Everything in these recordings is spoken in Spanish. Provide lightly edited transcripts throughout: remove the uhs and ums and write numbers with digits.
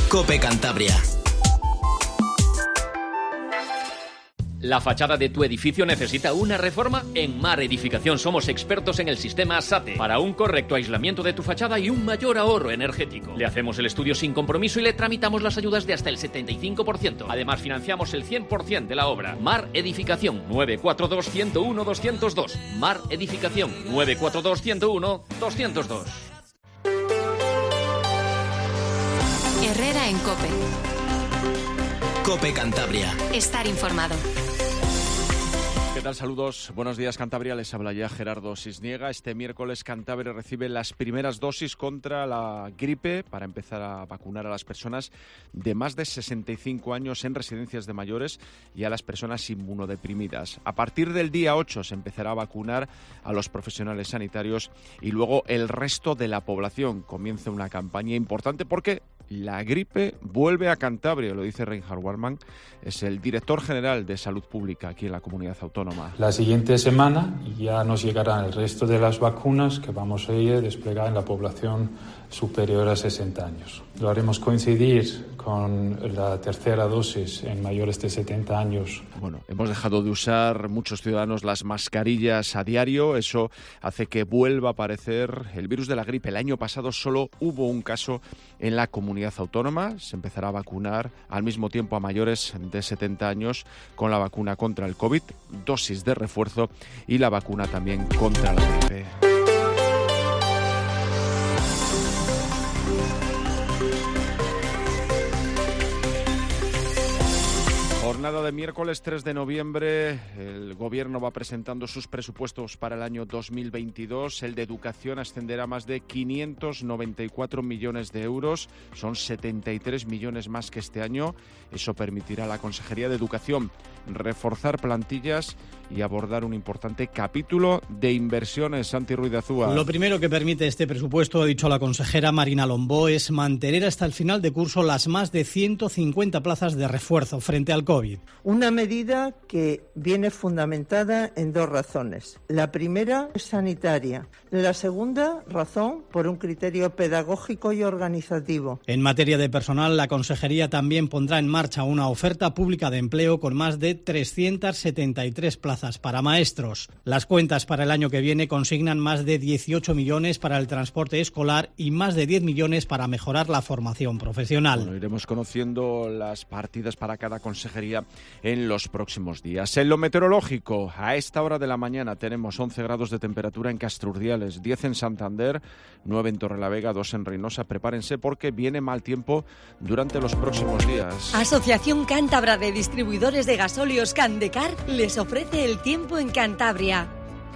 COPE Cantabria. ¿La fachada de tu edificio necesita una reforma? En Mar Edificación somos expertos en el sistema SATE para un correcto aislamiento de tu fachada y un mayor ahorro energético. Le hacemos el estudio sin compromiso y le tramitamos las ayudas de hasta el 75%. Además, financiamos el 100% de la obra. Mar Edificación 942-101-202. Mar Edificación 942-101-202. Herrera en COPE. COPE Cantabria. Estar informado. ¿Qué tal? Saludos. Buenos días, Cantabria. Les habla ya Gerardo Cisniega. Este miércoles Cantabria recibe las primeras dosis contra la gripe para empezar a vacunar a las personas de más de 65 años en residencias de mayores y a las personas inmunodeprimidas. A partir del día 8 se empezará a vacunar a los profesionales sanitarios y luego el resto de la población. Comienza una campaña importante porque la gripe vuelve a Cantabria, lo dice Reinhard Warman, es el director general de Salud Pública aquí en la comunidad autónoma. La siguiente semana ya nos llegarán el resto de las vacunas que vamos a ir a desplegar en la población superior a 60 años. Lo haremos coincidir con la tercera dosis en mayores de 70 años. Bueno, hemos dejado de usar muchos ciudadanos las mascarillas a diario. Eso hace que vuelva a aparecer el virus de la gripe. El año pasado solo hubo un caso en la comunidad autónoma. Se empezará a vacunar al mismo tiempo a mayores de 70 años con la vacuna contra el COVID, dosis de refuerzo y la vacuna también contra la gripe. Jornada de miércoles 3 de noviembre, el Gobierno va presentando sus presupuestos para el año 2022. El de Educación ascenderá a más de 594 millones de euros, son 73 millones más que este año. Eso permitirá a la Consejería de Educación reforzar plantillas y abordar un importante capítulo de inversiones. Santi Ruiz de Azúa. Lo primero que permite este presupuesto, ha dicho la consejera Marina Lombó, es mantener hasta el final de curso las más de 150 plazas de refuerzo frente al COVID. Una medida que viene fundamentada en dos razones. La primera es sanitaria. La segunda razón por un criterio pedagógico y organizativo. En materia de personal, la consejería también pondrá en marcha una oferta pública de empleo con más de 373 plazas para maestros. Las cuentas para el año que viene consignan más de 18 millones para el transporte escolar y más de 10 millones para mejorar la formación profesional. Bueno, iremos conociendo las partidas para cada consejería en los próximos días. En lo meteorológico, a esta hora de la mañana tenemos 11 grados de temperatura en Castrurdiales, 10 en Santander, 9 en Torrelavega, 2 en Reynosa. Prepárense porque viene mal tiempo durante los próximos días. Asociación Cántabra de Distribuidores de Gasóleos Candecar les ofrece el tiempo en Cantabria.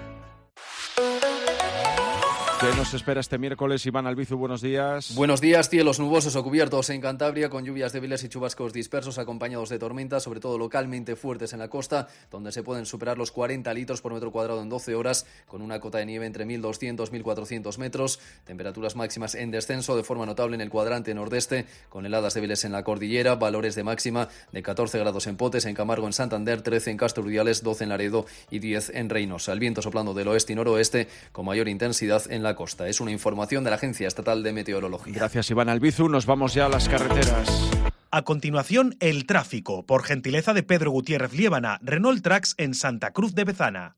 ¿Qué nos espera este miércoles? Iván Albizu, buenos días. Buenos días, cielos nubosos o cubiertos en Cantabria, con lluvias débiles y chubascos dispersos acompañados de tormentas, sobre todo localmente fuertes en la costa, donde se pueden superar los 40 litros por metro cuadrado en 12 horas, con una cota de nieve entre 1.200 y 1.400 metros, temperaturas máximas en descenso de forma notable en el cuadrante nordeste, con heladas débiles en la cordillera, valores de máxima de 14 grados en Potes, en Camargo, en Santander, 13 en Castrurdiales, 12 en Laredo y 10 en Reynosa. El viento soplando del oeste y noroeste con mayor intensidad en la costa. Es una información de la Agencia Estatal de Meteorología. Gracias, Iván Albizu. Nos vamos ya a las carreteras. A continuación, el tráfico, por gentileza de Pedro Gutiérrez Liébana, Renault Trax en Santa Cruz de Bezana.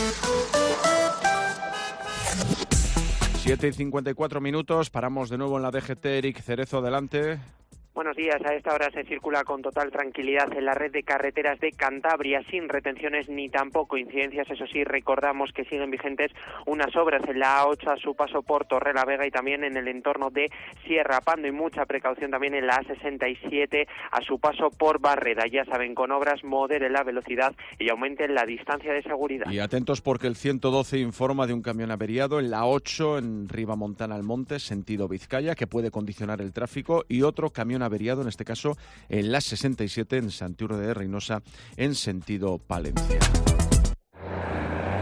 7:54, paramos de nuevo en la DGT. Eric Cerezo, adelante. Buenos días. A esta hora se circula con total tranquilidad en la red de carreteras de Cantabria, sin retenciones ni tampoco incidencias. Eso sí, recordamos que siguen vigentes unas obras en la A8 a su paso por Torrelavega y también en el entorno de Sierra Pando, y mucha precaución también en la A67 a su paso por Barreda. Ya saben, con obras moderen la velocidad y aumenten la distancia de seguridad. Y atentos porque el 112 informa de un camión averiado en la 8 en Ribamontana al Monte, sentido Vizcaya, que puede condicionar el tráfico, y otro camión averiado, en este caso en la 67 en Santiago de Reynosa, en sentido Palencia.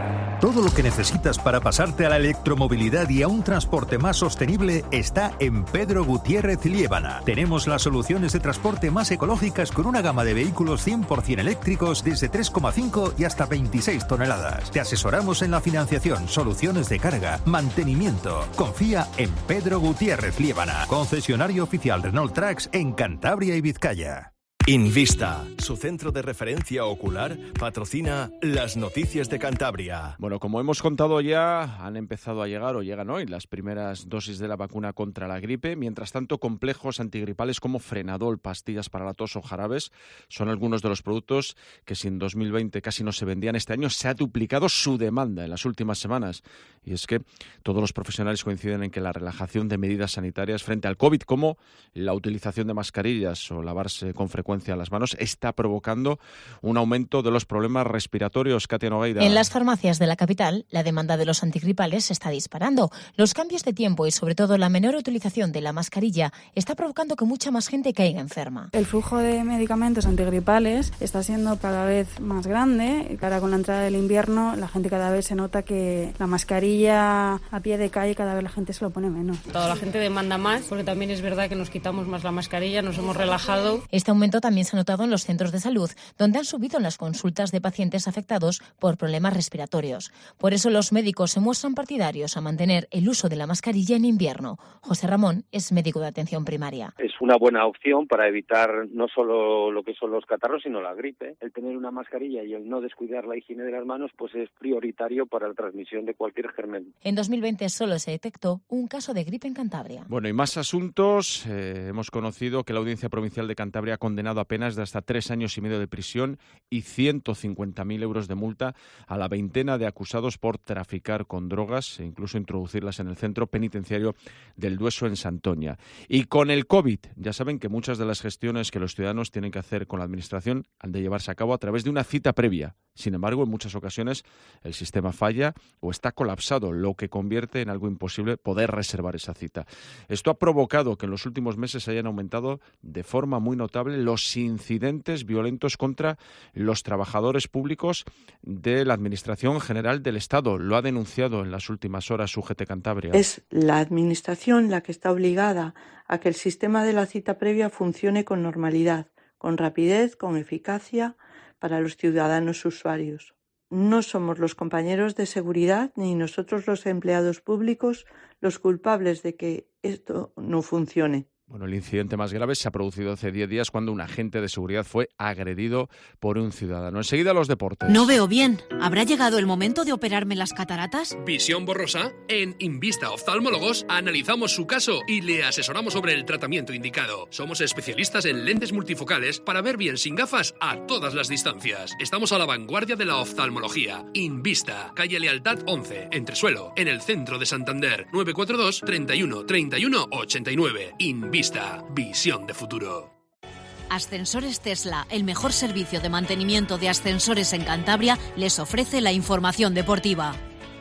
Todo lo que necesitas para pasarte a la electromovilidad y a un transporte más sostenible está en Pedro Gutiérrez Liébana. Tenemos las soluciones de transporte más ecológicas con una gama de vehículos 100% eléctricos desde 3,5 y hasta 26 toneladas. Te asesoramos en la financiación, soluciones de carga, mantenimiento. Confía en Pedro Gutiérrez Liébana, concesionario oficial Renault Trucks en Cantabria y Vizcaya. Invista, su centro de referencia ocular, patrocina las noticias de Cantabria. Bueno, como hemos contado ya, han empezado a llegar o llegan hoy las primeras dosis de la vacuna contra la gripe. Mientras tanto, complejos antigripales como Frenadol, pastillas para la tos o jarabes son algunos de los productos que si en 2020 casi no se vendían, este año se ha duplicado su demanda en las últimas semanas. Y es que todos los profesionales coinciden en que la relajación de medidas sanitarias frente al COVID, como la utilización de mascarillas o lavarse con frecuencia a las manos, está provocando un aumento de los problemas respiratorios. Katia Nogueira. En las farmacias de la capital, la demanda de los antigripales se está disparando. Los cambios de tiempo y sobre todo la menor utilización de la mascarilla está provocando que mucha más gente caiga enferma. El flujo de medicamentos antigripales está siendo cada vez más grande. Ahora con la entrada del invierno, la gente cada vez se nota que la mascarilla a pie de calle cada vez la gente se lo pone menos. Toda la gente demanda más, porque también es verdad que nos quitamos más la mascarilla, nos hemos relajado. Este aumento también se ha notado en los centros de salud, donde han subido las consultas de pacientes afectados por problemas respiratorios. Por eso los médicos se muestran partidarios a mantener el uso de la mascarilla en invierno. José Ramón es médico de atención primaria. Es una buena opción para evitar no solo lo que son los catarros, sino la gripe. El tener una mascarilla y el no descuidar la higiene de las manos pues es prioritario para la transmisión de cualquier germen. En 2020 solo se detectó un caso de gripe en Cantabria. Bueno, y más asuntos. Hemos conocido que la Audiencia Provincial de Cantabria ha condenado a penas de hasta 3 años y medio de prisión y 150.000 euros de multa a la veintena de acusados por traficar con drogas e incluso introducirlas en el centro penitenciario del Dueso en Santoña. Y con el COVID, ya saben que muchas de las gestiones que los ciudadanos tienen que hacer con la Administración han de llevarse a cabo a través de una cita previa. Sin embargo, en muchas ocasiones el sistema falla o está colapsado, lo que convierte en algo imposible poder reservar esa cita. Esto ha provocado que en los últimos meses hayan aumentado de forma muy notable los incidentes violentos contra los trabajadores públicos de la Administración General del Estado. Lo ha denunciado en las últimas horas UGT Cantabria. Es la Administración la que está obligada a que el sistema de la cita previa funcione con normalidad, con rapidez, con eficacia para los ciudadanos usuarios. No somos los compañeros de seguridad ni nosotros los empleados públicos los culpables de que esto no funcione. Bueno, el incidente más grave se ha producido hace 10 días cuando un agente de seguridad fue agredido por un ciudadano. Enseguida los deportes. No veo bien. ¿Habrá llegado el momento de operarme las cataratas? ¿Visión borrosa? En Invista Oftalmólogos analizamos su caso y le asesoramos sobre el tratamiento indicado. Somos especialistas en lentes multifocales para ver bien sin gafas a todas las distancias. Estamos a la vanguardia de la oftalmología. Invista, calle Lealtad 11, Entresuelo, en el centro de Santander. 942 31 31 89. Invista, visión de futuro. Ascensores Tesla, el mejor servicio de mantenimiento de ascensores en Cantabria, les ofrece la información deportiva.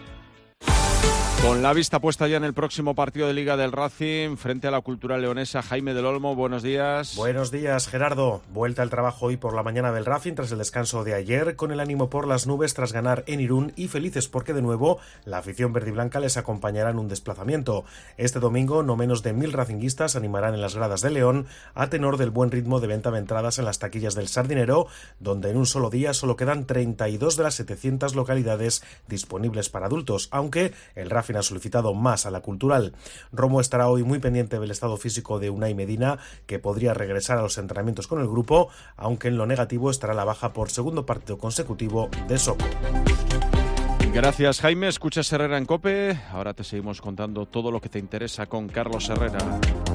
Con la vista puesta ya en el próximo partido de Liga del Racing frente a la Cultural Leonesa, Jaime del Olmo, buenos días. Buenos días, Gerardo. Vuelta al trabajo hoy por la mañana del Racing tras el descanso de ayer, con el ánimo por las nubes tras ganar en Irún y felices porque de nuevo la afición verde y blanca les acompañará en un desplazamiento. Este domingo no menos de 1.000 racinguistas animarán en las gradas de León a tenor del buen ritmo de venta de entradas en las taquillas del Sardinero, donde en un solo día solo quedan 32 de las 700 localidades disponibles para adultos, aunque el Racing ha solicitado más a la Cultural. Romo estará hoy muy pendiente del estado físico de Unai Medina, que podría regresar a los entrenamientos con el grupo, aunque en lo negativo estará la baja por segundo partido consecutivo de Soko. Gracias, Jaime. Escuchas Herrera en COPE. Ahora te seguimos contando todo lo que te interesa con Carlos Herrera.